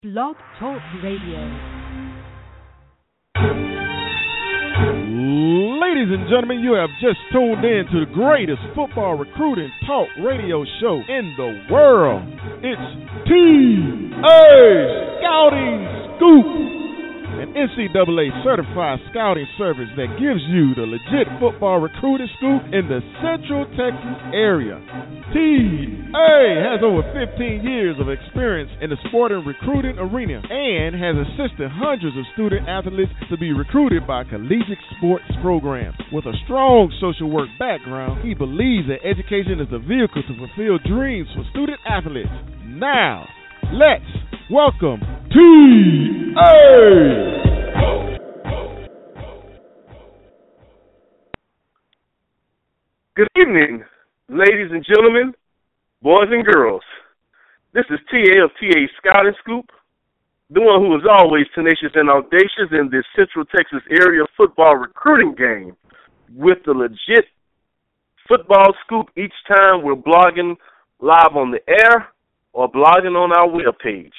Blog Talk Radio. Ladies and gentlemen, you have just tuned in to the greatest football recruiting talk radio show in the world. It's TA Scouting Scoop, an NCAA certified scouting service that gives you the legit football recruiting scoop in the Central Texas area. TA has over 15 years of experience in the sport and recruiting arena and has assisted hundreds of student athletes to be recruited by collegiate sports programs. With a strong social work background, he believes that education is the vehicle to fulfill dreams for student athletes. Now, let's welcome TA! Good evening, ladies and gentlemen, boys and girls. This is TA of TA Scouting Scoop, the one who is always tenacious and audacious in this Central Texas area football recruiting game, with the legit football scoop each time we're blogging live on the air or blogging on our webpage.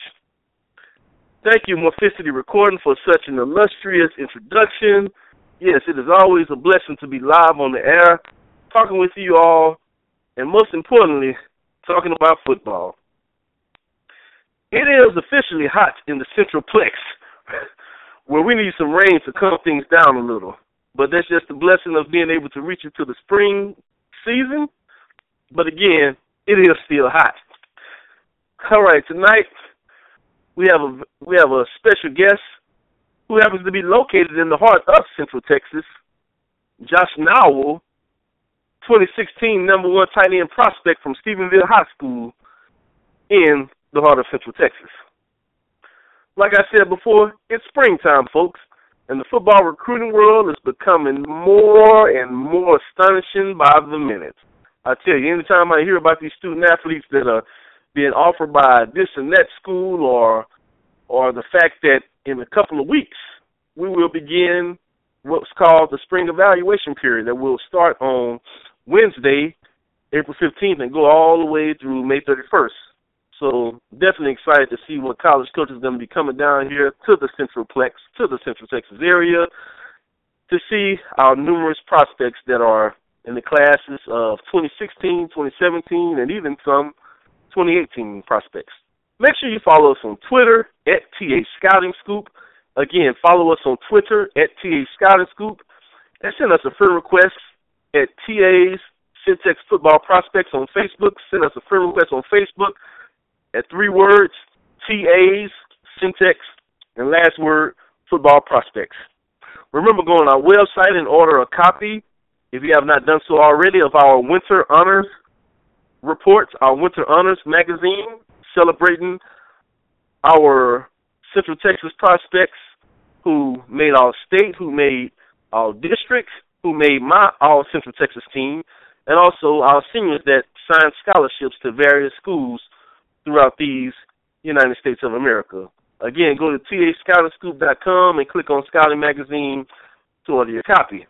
Thank you, Morphicity Recording, for such an illustrious introduction. Yes, it is always a blessing to be live on the air, talking with you all, and most importantly, talking about football. It is officially hot in the Central Plex, where we need some rain to calm things down a little. But that's just the blessing of being able to reach into the spring season. But again, it is still hot. All right, tonight we have a special guest who happens to be located in the heart of Central Texas, Josh Nowell, 2016 number one tight end prospect from Stephenville High School in the heart of Central Texas. Like I said before, it's springtime, folks, and the football recruiting world is becoming more and more astonishing by the minute. I tell you, anytime I hear about these student athletes that are being offered by this and that school, or the fact that in a couple of weeks we will begin what's called the spring evaluation period that will start on Wednesday, April 15th, and go all the way through May 31st. So definitely excited to see what college coaches are going to be coming down here to the Central Plex, to the Central Texas area, to see our numerous prospects that are in the classes of 2016, 2017, and even some 2018 prospects. Make sure you follow us on Twitter at TA Scouting Scoop. Again, follow us on Twitter at TA Scouting Scoop, and send us a friend request at TA's Centex Football Prospects on Facebook. Send us a friend request on Facebook at 3 words, TA's Centex, and last word, Football Prospects. Remember, go on our website and order a copy, if you have not done so already, of our Winter Honors Reports, our Winter Honors magazine, celebrating our Central Texas prospects who made all state, who made all districts, who made my all Central Texas team, and also our seniors that signed scholarships to various schools throughout these United States of America. Again, go to tascoutingscoop.com and click on Scouting Magazine to order your copy.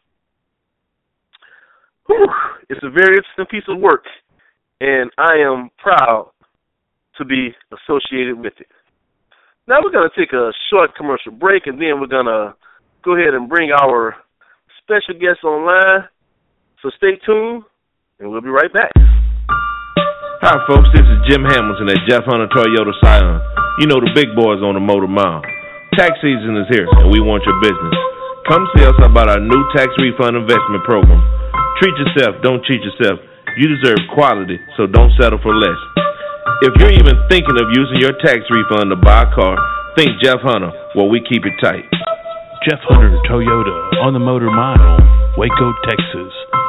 Whew, it's a very interesting piece of work, and I am proud to be associated with it. Now we're going to take a short commercial break, and then we're going to go ahead and bring our special guest online. So stay tuned, and we'll be right back. Hi, folks. This is Jim Hamilton at Jeff Hunter Toyota Scion. You know the big boys on the Motor Mile. Tax season is here, and we want your business. Come see us about our new tax refund investment program. Treat yourself, don't cheat yourself. You deserve quality, so don't settle for less. If you're even thinking of using your tax refund to buy a car, think Jeff Hunter, where we keep it tight. Jeff Hunter Toyota on the Motor Mile, Waco, Texas,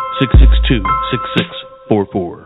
662-6644.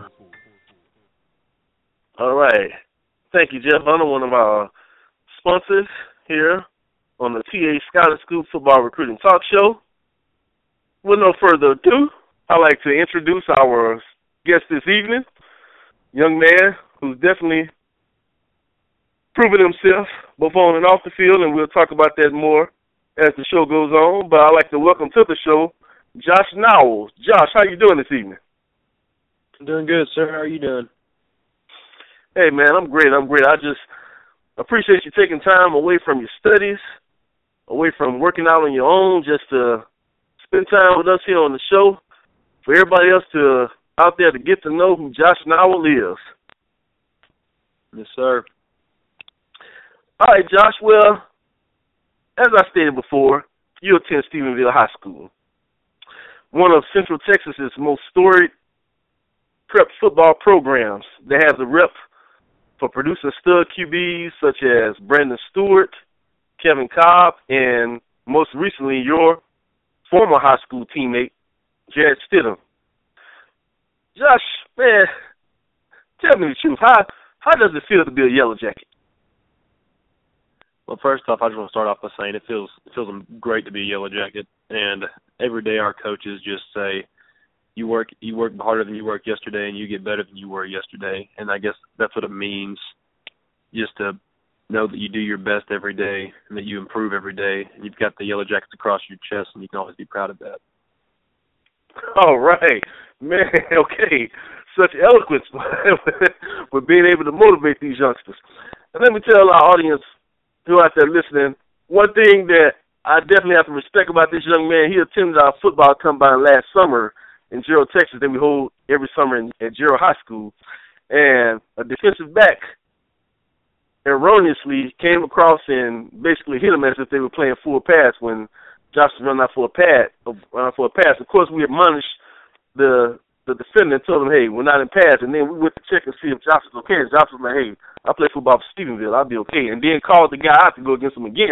All right. Thank you, Jeff Hunter, one of our sponsors here on the TA Scouting Scoop Football Recruiting Talk Show. With no further ado, I'd like to introduce our guest this evening, young man who's definitely proven himself both on and off the field, and we'll talk about that more as the show goes on. But I'd like to welcome to the show Josh Nowell. Josh, how you doing this evening? I'm doing good, sir. How are you doing? Hey, man, I'm great. I appreciate you taking time away from your studies, away from working out on your own, just to spend time with us here on the show. For everybody else out there to get to know who Josh Nowell is. Yes, sir. All right, Josh. Well, as I stated before, you attend Stephenville High School, one of Central Texas's most storied prep football programs that has a rep for producing stud QBs such as Brandon Stewart, Kevin Cobb, and most recently your former high school teammate, Jarrett Stidham. Josh, man, tell me the truth. How does it feel to be a Yellow Jacket? Well, first off, I just want to start off by saying it feels great to be a Yellow Jacket, and every day our coaches just say, you work harder than you worked yesterday, and you get better than you were yesterday, and I guess that's what it means, just to know that you do your best every day and that you improve every day, and you've got the Yellow Jackets across your chest, and you can always be proud of that. All right, man. Okay, such eloquence with being able to motivate these youngsters. And let me tell our audience who out there listening, one thing that I definitely have to respect about this young man, he attended our football combine last summer in Gerald, Texas, that we hold every summer at Gerald High School. And a defensive back erroneously came across and basically hit him as if they were playing full pass when Josh was running out for a pass. Of course, we admonished the defender and told him, hey, we're not in pass. And then we went to check and see if Josh was okay. And Josh was like, hey, I play football for Stephenville. I'll be okay. And then called the guy out to go against him again.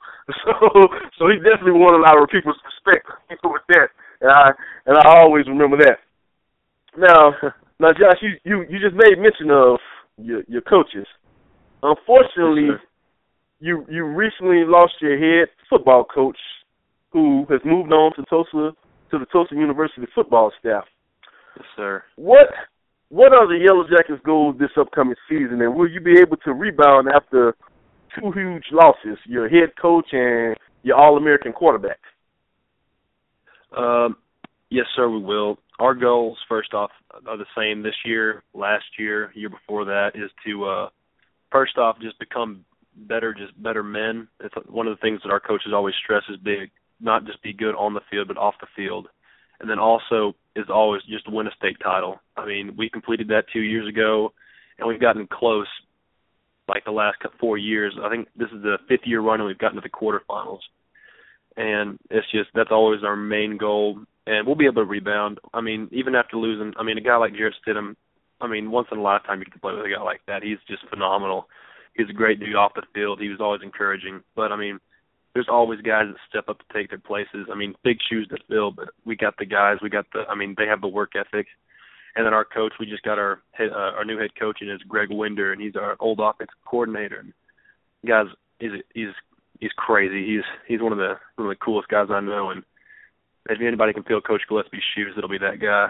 So he definitely won a lot of people's respect with that. And I always remember that. Now, Josh, you just made mention of your coaches. Unfortunately, you recently lost your head football coach, who has moved on to the Tulsa University football staff. Yes, sir. What are the Yellow Jackets' goals this upcoming season, and will you be able to rebound after two huge losses, your head coach and your All-American quarterback? Yes, sir, we will. Our goals, first off, are the same this year, last year, year before that, is to, first off, just become better men. It's one of the things that our coaches always stress is not just be good on the field, but off the field. And then also is always just win a state title. I mean, we completed that 2 years ago, and we've gotten close like the last 4 years. I think this is the fifth year run, and we've gotten to the quarterfinals. And it's just, that's always our main goal. And we'll be able to rebound. I mean, even after losing, I mean, a guy like Jarrett Stidham, I mean, once in a lifetime you can play with a guy like that. He's just phenomenal. He's a great dude off the field. He was always encouraging. But, I mean, there's always guys that step up to take their places. I mean, big shoes to fill, but we got the guys. They have the work ethic. And then our coach, we just got our new head coach, and it's Greg Winder, and he's our old offensive coordinator. And guys, he's crazy. He's one of the coolest guys I know. And if anybody can fill Coach Gillespie's shoes, it'll be that guy.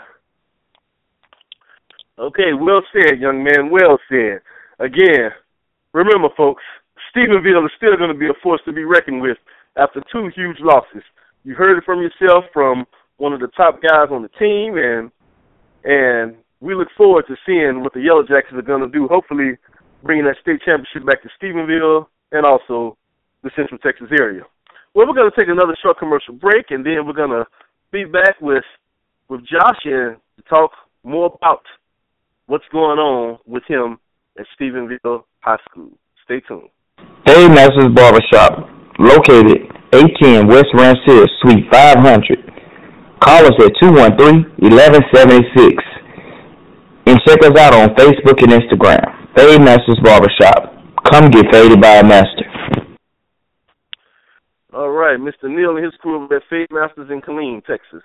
Okay, well said, young man, well said. Again, remember, folks, Stephenville is still going to be a force to be reckoned with after two huge losses. You heard it from yourself from one of the top guys on the team, and we look forward to seeing what the Yellow Jackets are going to do, hopefully bringing that state championship back to Stephenville and also the Central Texas area. Well, we're going to take another short commercial break, and then we're going to be back with Josh and talk more about what's going on with him at Stephenville High School. Stay tuned. Dave Masters Barbershop, located 810 West Ranch, Suite 500. Call us at 213-1176. And check us out on Facebook and Instagram. Dave Masters Barbershop. Come get faded by a master. All right, Mr. Neal and his crew over at Fade Masters in Killeen, Texas.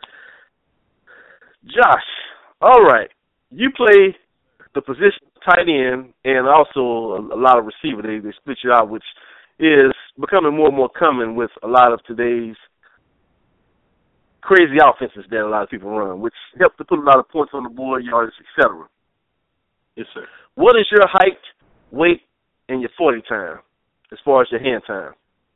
Josh, all right, you play the position of tight end and also a lot of receiver. They split you out, which is becoming more and more common with a lot of today's crazy offenses that a lot of people run, which helps to put a lot of points on the board, yards, etc. Yes, sir. What is your height, weight, and your 40 time as far as your hand time?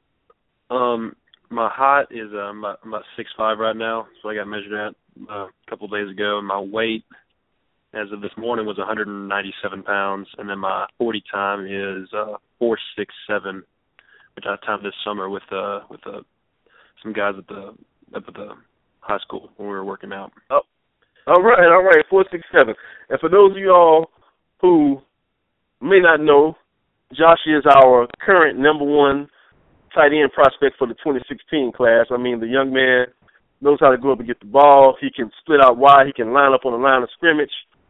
My height is I'm about 6'5" right now, so I got measured at a couple of days ago. And my weight as of this morning was 197 pounds, and then my 40 time is 4.67, which I timed this summer with some guys at the high school when we were working out. Oh, all right, 4.67. And for those of y'all who may not know, Josh is our current number one tight end prospect for the 2016 class. I mean, the young man knows how to go up and get the ball. He can split out wide. He can line up on the line of scrimmage,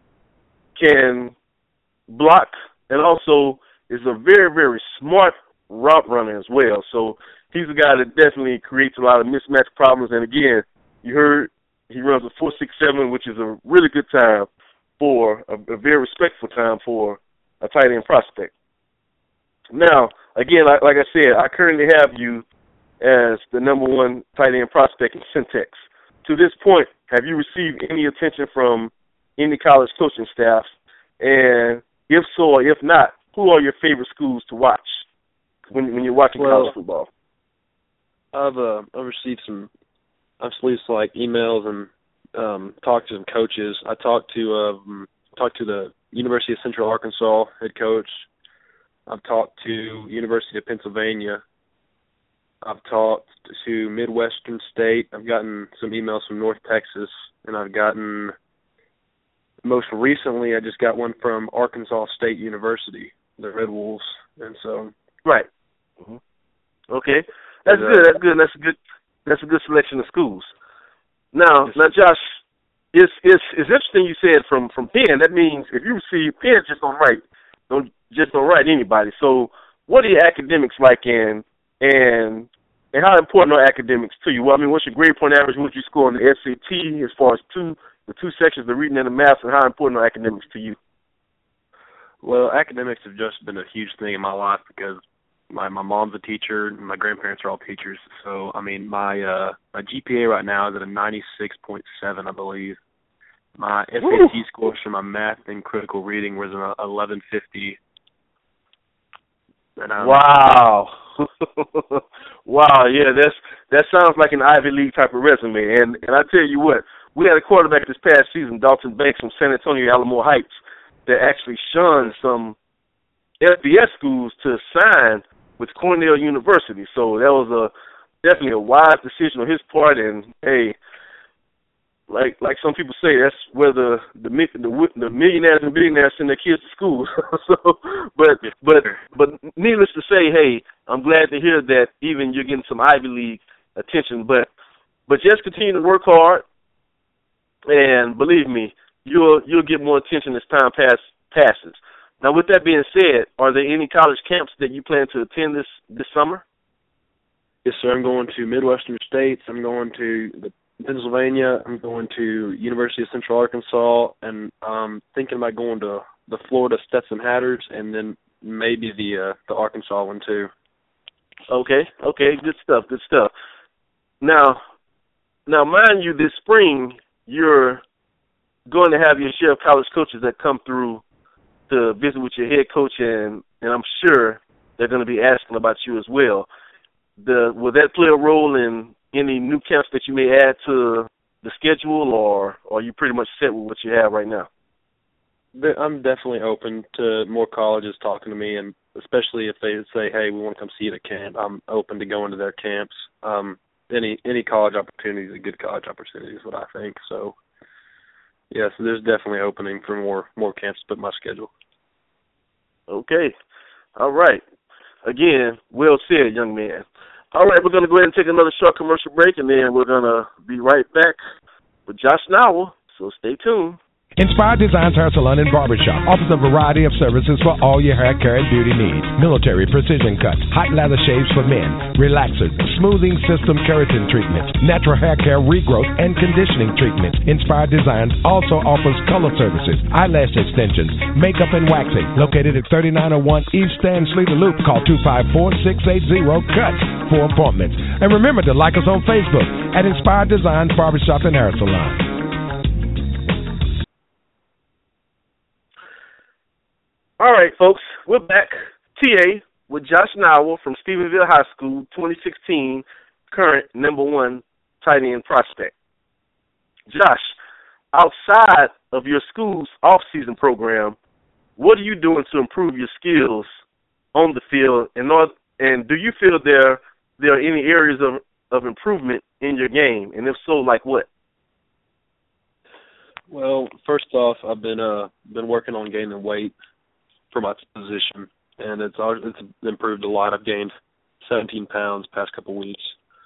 can block, and also is a very, very smart route runner as well. So he's a guy that definitely creates a lot of mismatch problems. And again, you heard he runs a 4.67, which is a really good time for a very respectful time for a tight end prospect. Now, again, like I said, I currently have you as the number one tight end prospect in Centex. To this point, have you received any attention from any college coaching staffs? And if so or if not, who are your favorite schools to watch when you're watching college football? I've received some like emails and talked to some coaches. I talked to the University of Central Arkansas head coach. I've talked to University of Pennsylvania. I've talked to Midwestern State. I've gotten some emails from North Texas, and I've gotten, most recently, I just got one from Arkansas State University, the Red Wolves, and so. Right. Mm-hmm. Okay, that's good. That's a good selection of schools. Now, Josh, it's interesting you said from Penn. That means if you receive Penn, just don't write anybody. So, what are your academics like, and how important are academics to you? Well, I mean, what's your grade point average? What would you score on the SAT as far as the two sections, the reading and the math, and how important are academics to you? Well, academics have just been a huge thing in my life because my mom's a teacher and my grandparents are all teachers. So, I mean, my GPA right now is at a 96.7, I believe. My SAT scores for my math and critical reading was an 1150. Wow. Wow, yeah, that sounds like an Ivy League type of resume. And I tell you what, we had a quarterback this past season, Dalton Banks from San Antonio Alamo Heights, that actually shunned some FBS schools to sign with Cornell University. So that was definitely a wise decision on his part. And hey, like some people say, that's where the millionaires and billionaires send their kids to school. So, but needless to say, hey, I'm glad to hear that even you're getting some Ivy League attention. But just continue to work hard, and believe me, you'll get more attention as time passes. Now, with that being said, are there any college camps that you plan to attend this summer? Yes, sir. I'm going to Midwestern States. I'm going to Pennsylvania. I'm going to University of Central Arkansas, and thinking about going to the Florida Stetson Hatters, and then maybe the Arkansas one too. Okay, good stuff. Now, mind you, this spring you're going to have your share of college coaches that come through to visit with your head coach, and I'm sure they're going to be asking about you as well. Will that play a role in any new camps that you may add to the schedule, or are you pretty much set with what you have right now? I'm definitely open to more colleges talking to me, and especially if they say, hey, we want to come see you at camp, I'm open to going to their camps. Any college opportunity is a good college opportunity is what I think. So, yes, there's definitely opening for more camps to put in my schedule. Okay. All right. Again, well said, young man. All right, we're going to go ahead and take another short commercial break, and then we're going to be right back with Josh Nowell, so stay tuned. Inspired Designs Hair Salon and Barbershop offers a variety of services for all your hair care and beauty needs. Military precision cuts, hot lather shaves for men, relaxers, smoothing system keratin treatments, natural hair care regrowth and conditioning treatments. Inspired Designs also offers color services, eyelash extensions, makeup and waxing. Located at 3901 East Stan Sleeter Loop. Call 254-680-CUT for appointments. And remember to like us on Facebook at Inspired Designs Barbershop and Hair Salon. All right, folks, we're back. TA with Josh Nowell from Stephenville High School, 2016, current number one tight end prospect. Josh, outside of your school's off-season program, what are you doing to improve your skills on the field? And do you feel there are any areas of improvement in your game? And if so, like what? Well, first off, I've been working on gaining weight for my position, and it's improved a lot. I've gained 17 pounds past couple weeks.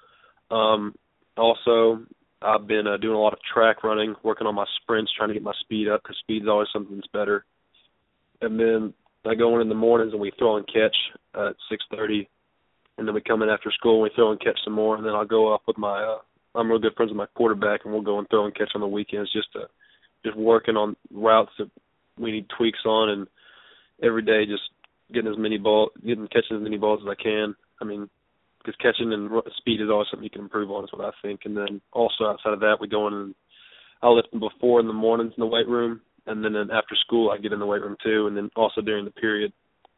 Also, I've been doing a lot of track running, working on my sprints, trying to get my speed up, because speed is always something that's better. And then I go in the mornings and we throw and catch at 6:30, and then we come in after school and we throw and catch some more, and then I'll go up with I'm real good friends with my quarterback, and we'll go and throw and catch on the weekends, just working on routes that we need tweaks on, and every day just catching as many balls as I can. I mean, because catching and speed is always something you can improve on, is what I think. And then also outside of that, we go in and I'll lift them before in the mornings in the weight room, and then after school I get in the weight room too, and then also during the period.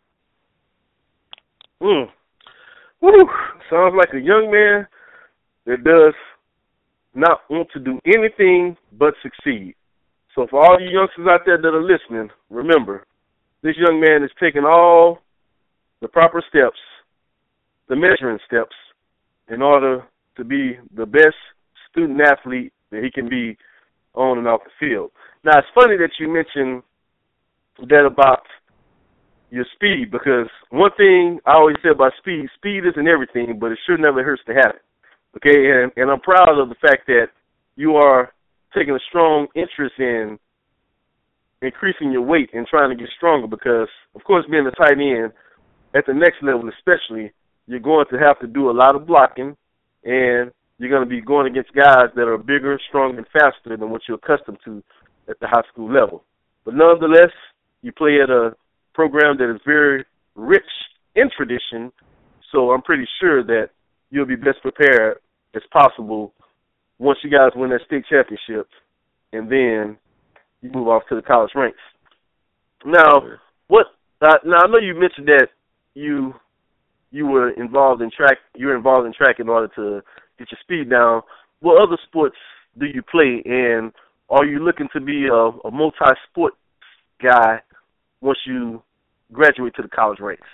Woo! Sounds like a young man that does not want to do anything but succeed. So for all you youngsters out there that are listening, remember, this young man is taking all the proper steps, the measuring steps, in order to be the best student athlete that he can be on and off the field. Now, it's funny that you mentioned that about your speed, because one thing I always say about speed isn't everything, but it sure never hurts to have it. Okay, and I'm proud of the fact that you are taking a strong interest in increasing your weight and trying to get stronger, because, of course, being a tight end at the next level especially, you're going to have to do a lot of blocking, and you're going to be going against guys that are bigger, stronger, and faster than what you're accustomed to at the high school level. But nonetheless, you play at a program that is very rich in tradition, so I'm pretty sure that you'll be best prepared as possible once you guys win that state championship, and then you move off to the college ranks. Now, now I know you mentioned that you were involved in track. You were involved in track in order to get your speed down. What other sports do you play, and are you looking to be a multi-sport guy once you graduate to the college ranks?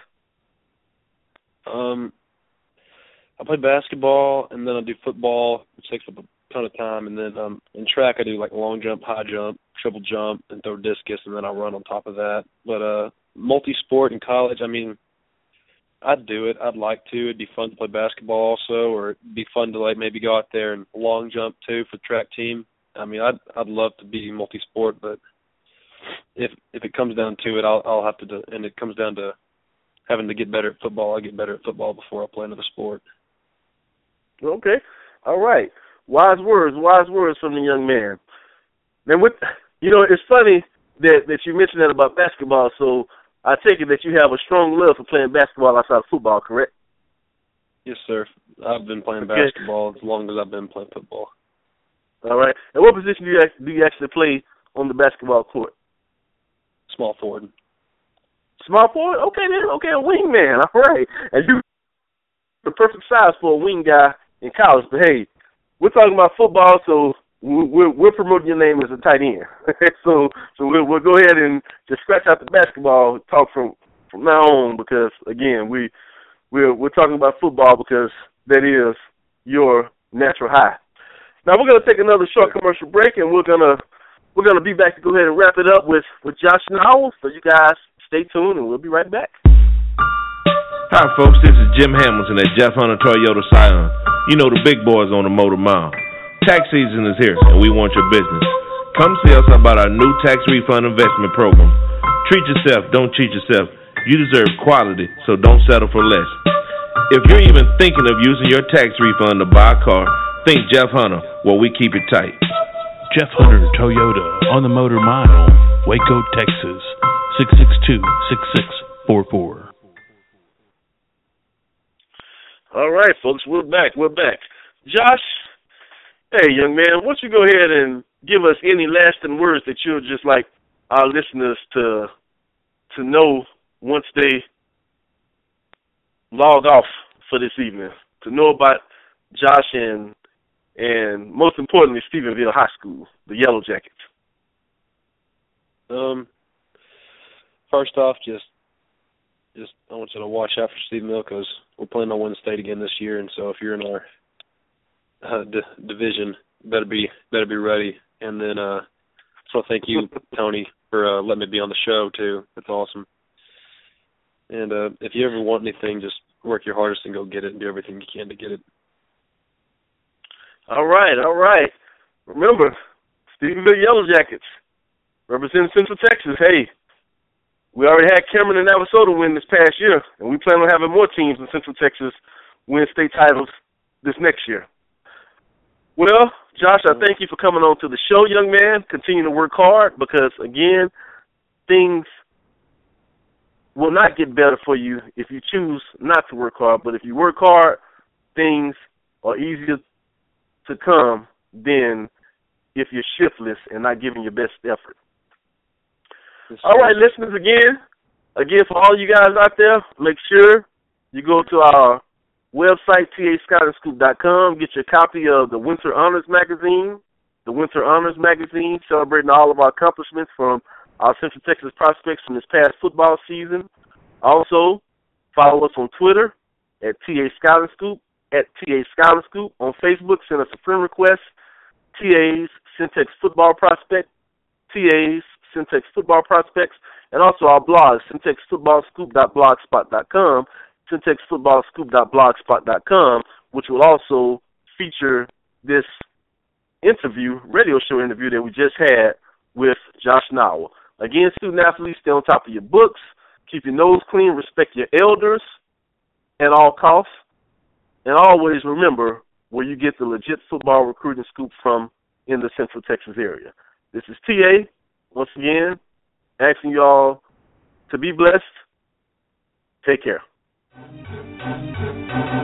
I play basketball, and then I do football, which takes up a ton of time, and then in track I do like long jump, high jump, triple jump, and throw discus, and then I run on top of that. But multi-sport in college, I mean, I'd do it. I'd like to. It'd be fun to play basketball also, or it'd be fun to like maybe go out there and long jump too for the track team. I mean, I'd love to be multi-sport, but if it comes down to it, I'll have to do, and it comes down to having to get better at football. I get better at football before I play another sport. Okay, all right. Wise words from the young man. Now, it's funny that you mentioned that about basketball. So I take it that you have a strong love for playing basketball outside of football, correct? Yes, sir. I've been playing basketball as long as I've been playing football. All right. And what position do you actually play on the basketball court? Small forward. Small forward? Okay, then. Okay, a wingman. All right. And you're the perfect size for a wing guy in college. But, hey, we're talking about football, so we're promoting your name as a tight end. so we'll go ahead and just scratch out the basketball talk from now on, because, again, we're talking about football because that is your natural high. Now we're gonna take another short commercial break, and we're gonna be back to go ahead and wrap it up with Josh Knowles. So you guys stay tuned, and we'll be right back. Hi folks, this is Jim Hamilton at Jeff Hunter Toyota Scion. You know the big boys on the Motor Mile. Tax season is here, and we want your business. Come see us about our new tax refund investment program. Treat yourself, don't cheat yourself. You deserve quality, so don't settle for less. If you're even thinking of using your tax refund to buy a car, think Jeff Hunter, where we keep it tight. Jeff Hunter Toyota on the Motor Mile, Waco, Texas, 662-6644. All right, folks, we're back. Josh, hey, young man, why don't you go ahead and give us any lasting words that you'll just like our listeners to know once they log off for this evening, to know about Josh and most importantly, Stephenville High School, the Yellow Jackets. First off, just I want you to watch out for Steve Mill because we're playing on Wednesday State again this year, and so if you're in our division, better be ready. And then so thank you, Tony, for letting me be on the show too. It's awesome. And if you ever want anything, just work your hardest and go get it and do everything you can to get it. All right. Remember, Steve Mill Yellow Jackets representing Central Texas. Hey, we already had Cameron and Navasota win this past year, and we plan on having more teams in Central Texas win state titles this next year. Well, Josh, I thank you for coming on to the show, young man. Continue to work hard because, again, things will not get better for you if you choose not to work hard. But if you work hard, things are easier to come than if you're shiftless and not giving your best effort. All right, listeners, again, for all you guys out there, make sure you go to our website, tascoutandscoop.com, get your copy of the Winter Honors Magazine. The Winter Honors Magazine, celebrating all of our accomplishments from our Central Texas prospects from this past football season. Also, follow us on Twitter at TA Scouting Scoop, at TA Scouting Scoop. On Facebook, send us a friend request, TA's Centex Football Prospect, TA's Centex Football Prospects, and also our blog, centexfootballscoop.blogspot.com, centexfootballscoop.blogspot.com, which will also feature this radio show interview that we just had with Josh Nowell. Again, student athletes, stay on top of your books, keep your nose clean, respect your elders at all costs, and always remember where you get the legit football recruiting scoop from in the Central Texas area. This is TA, once again, asking you all to be blessed. Take care.